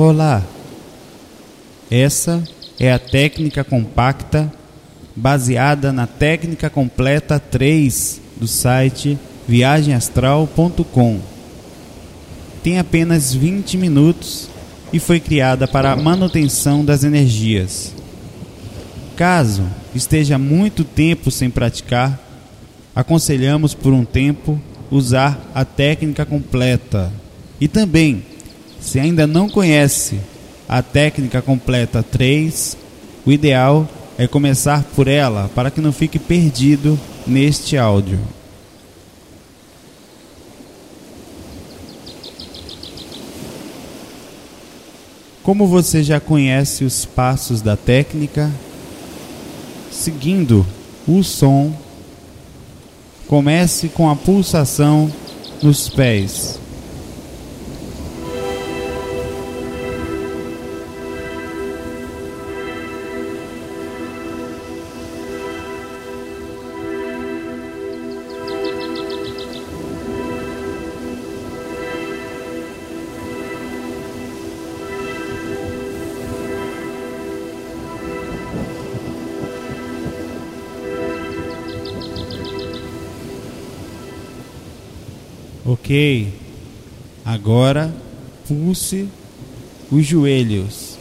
Olá! Essa é a técnica compacta baseada na técnica completa 3 do site viagemastral.com. Tem apenas 20 minutos e foi criada para a manutenção das energias. Caso esteja muito tempo sem praticar, aconselhamos por um tempo usar a técnica completa. E também, se ainda não conhece a técnica completa 3, o ideal é começar por ela para que não fique perdido neste áudio. Como você já conhece os passos da técnica, seguindo o som, comece com a pulsação nos pés. Ok, agora pulse os joelhos.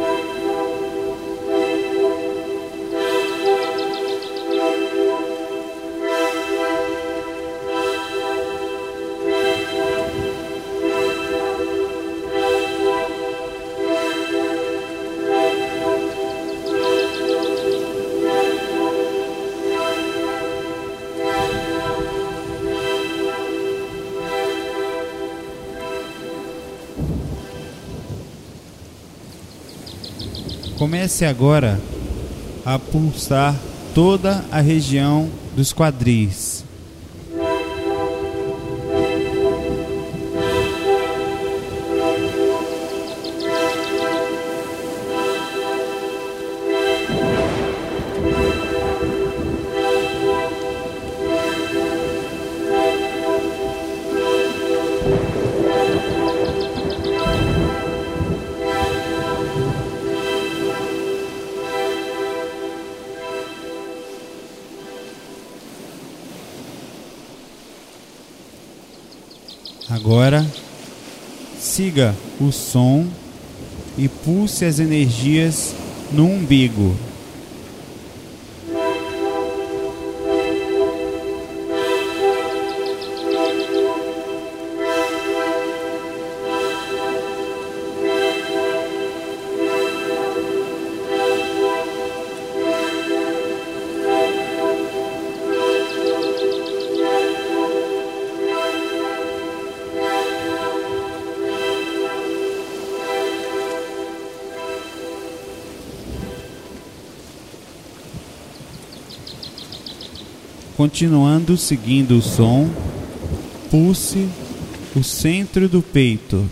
Comece agora a pulsar toda a região dos quadris. Agora, siga o som e pulse as energias no umbigo. Continuando seguindo o som, pulse o centro do peito.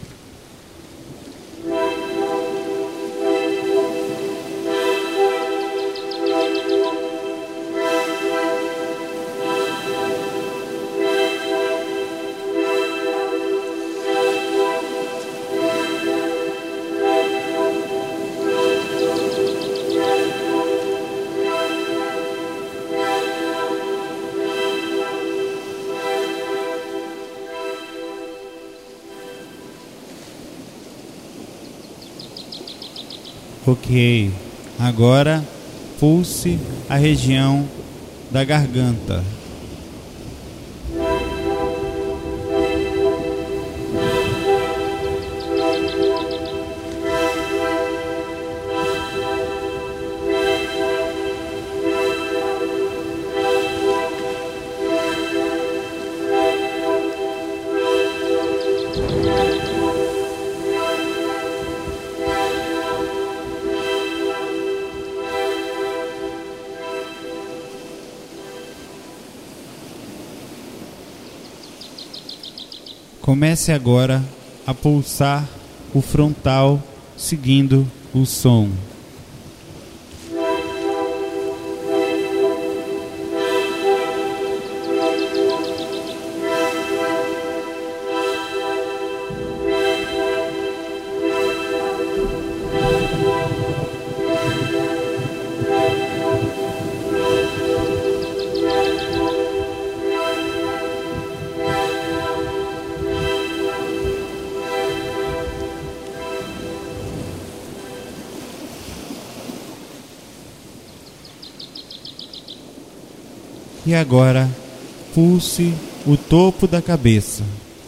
Ok, agora pulse a região da garganta. Comece agora a pulsar o frontal seguindo o som. E agora, pulse o topo da cabeça.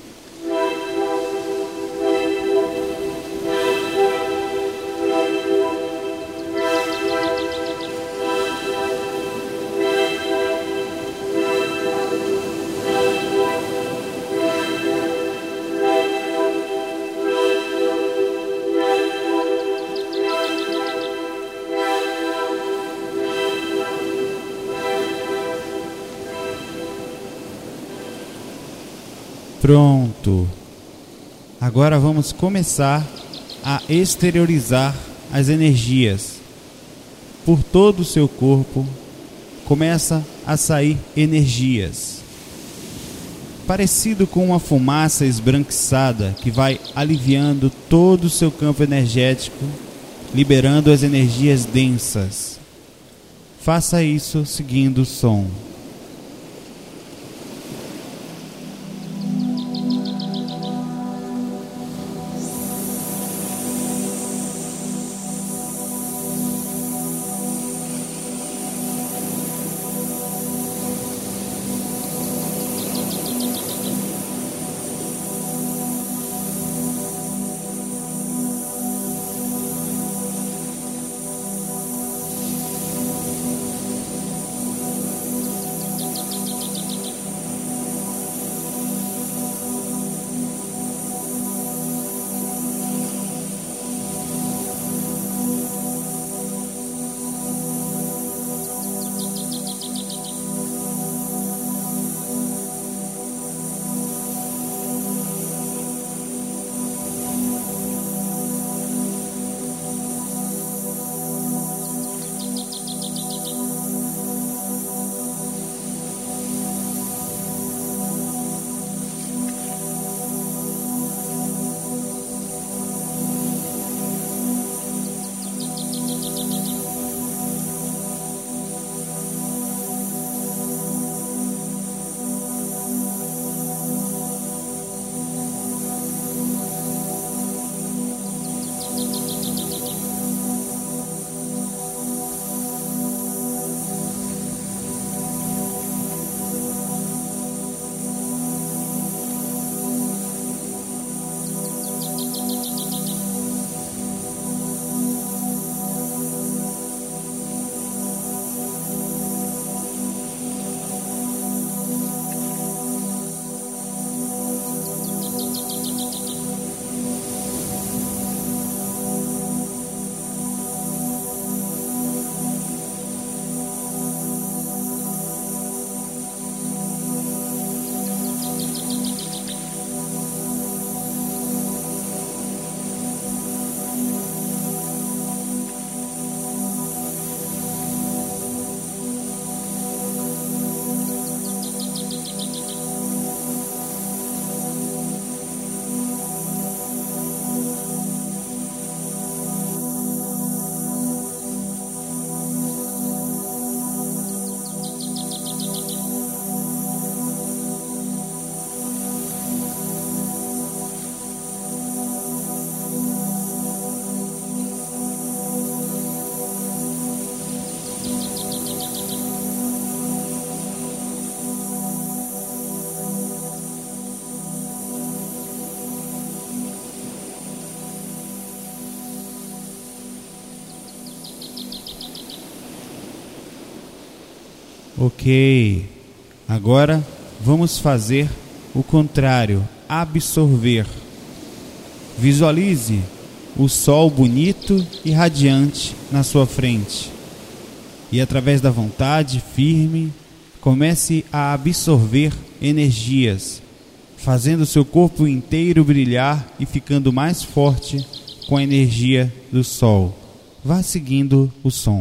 Pronto. Agora vamos começar a exteriorizar as energias. Por todo o seu corpo começa a sair energias. Parecido com uma fumaça esbranquiçada que vai aliviando todo o seu campo energético, liberando as energias densas. Faça isso seguindo o som. Ok, agora vamos fazer o contrário, absorver. Visualize o sol bonito e radiante na sua frente. E através da vontade firme, comece a absorver energias, fazendo seu corpo inteiro brilhar e ficando mais forte com a energia do sol. Vá seguindo o som.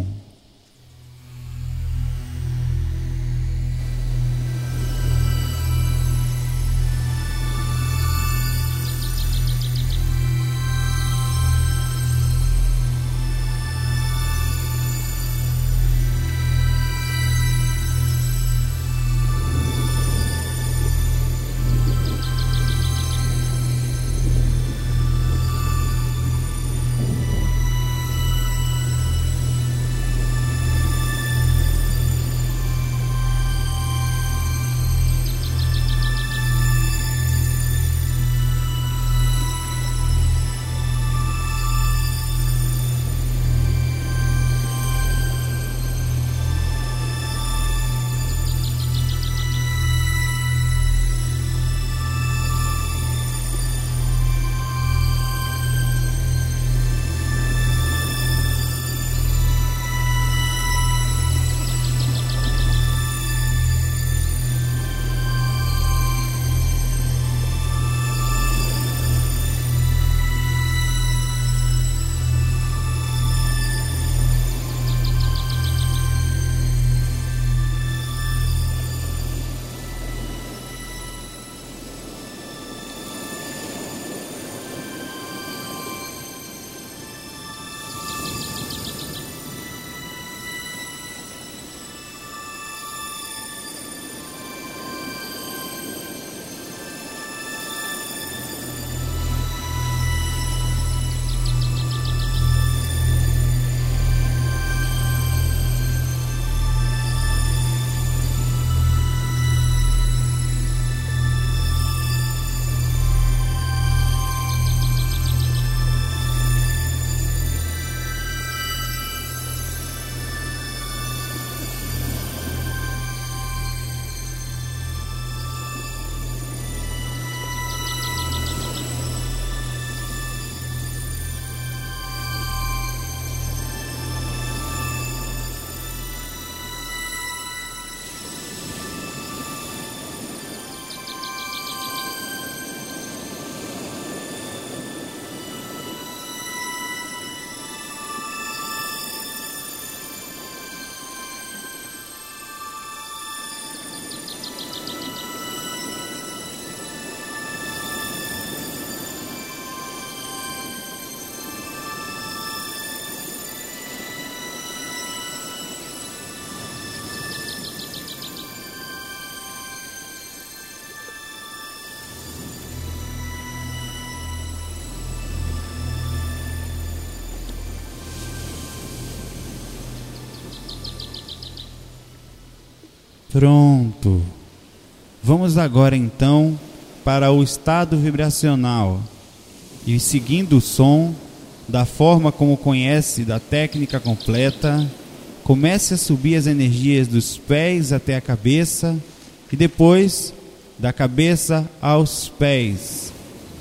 Pronto. Vamos agora então para o estado vibracional e, seguindo o som, da forma como conhece da técnica completa, comece a subir as energias dos pés até a cabeça e depois da cabeça aos pés.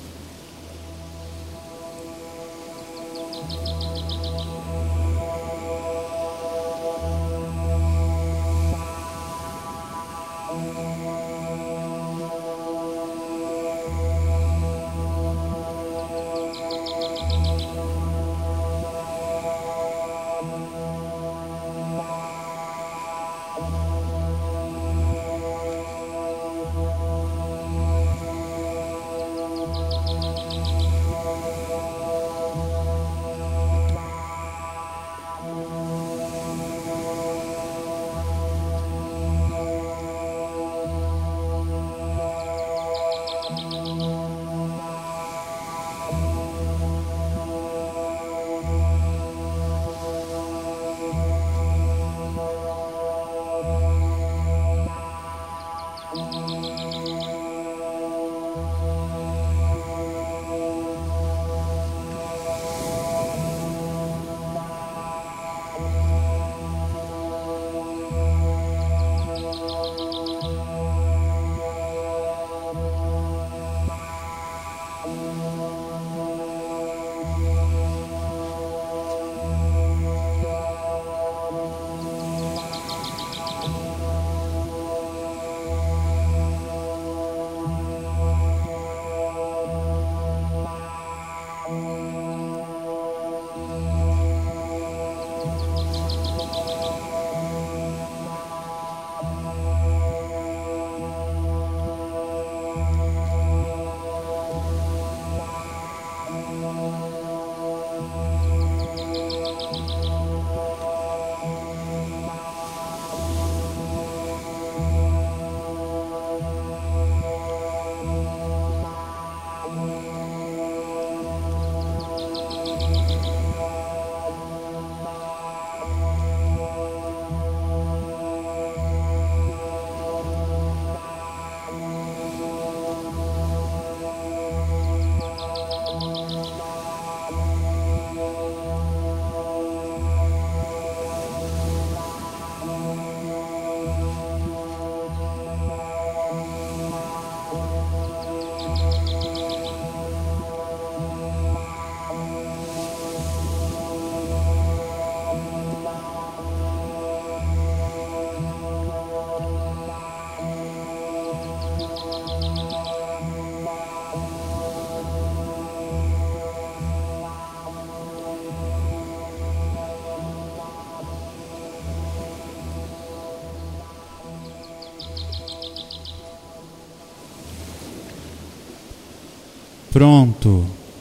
Pronto.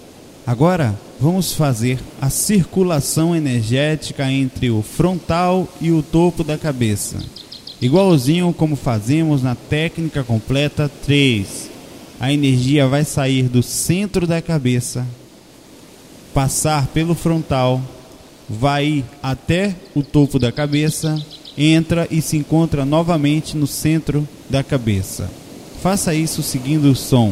Agora vamos fazer a circulação energética entre o frontal e o topo da cabeça, igualzinho como fazemos na técnica completa 3. A energia vai sair do centro da cabeça, passar pelo frontal, vai ir até o topo da cabeça, entra e se encontra novamente no centro da cabeça. Faça isso seguindo o som.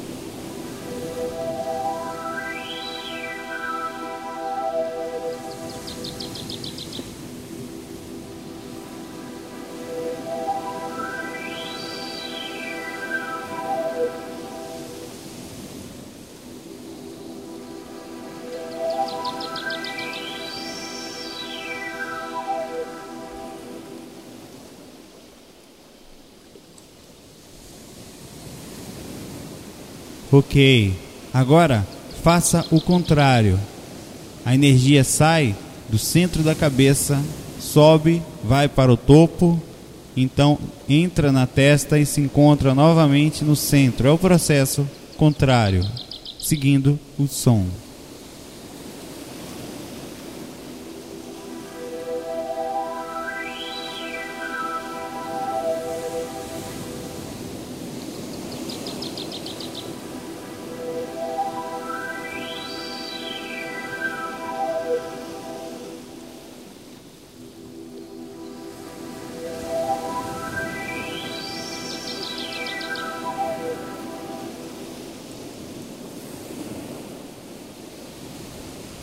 Ok, agora faça o contrário. A energia sai do centro da cabeça, sobe, vai para o topo, então entra na testa e se encontra novamente no centro. É o processo contrário, seguindo o som.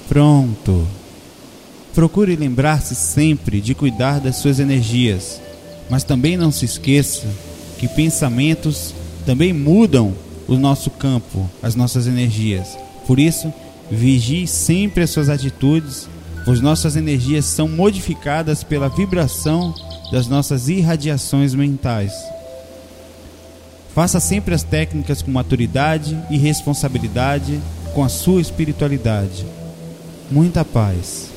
Pronto. Procure lembrar-se sempre de cuidar das suas energias, mas também não se esqueça que pensamentos também mudam o nosso campo, as nossas energias. Por isso, vigie sempre as suas atitudes, pois nossas energias são modificadas pela vibração das nossas irradiações mentais. Faça sempre as técnicas com maturidade e responsabilidade com a sua espiritualidade. Muita paz.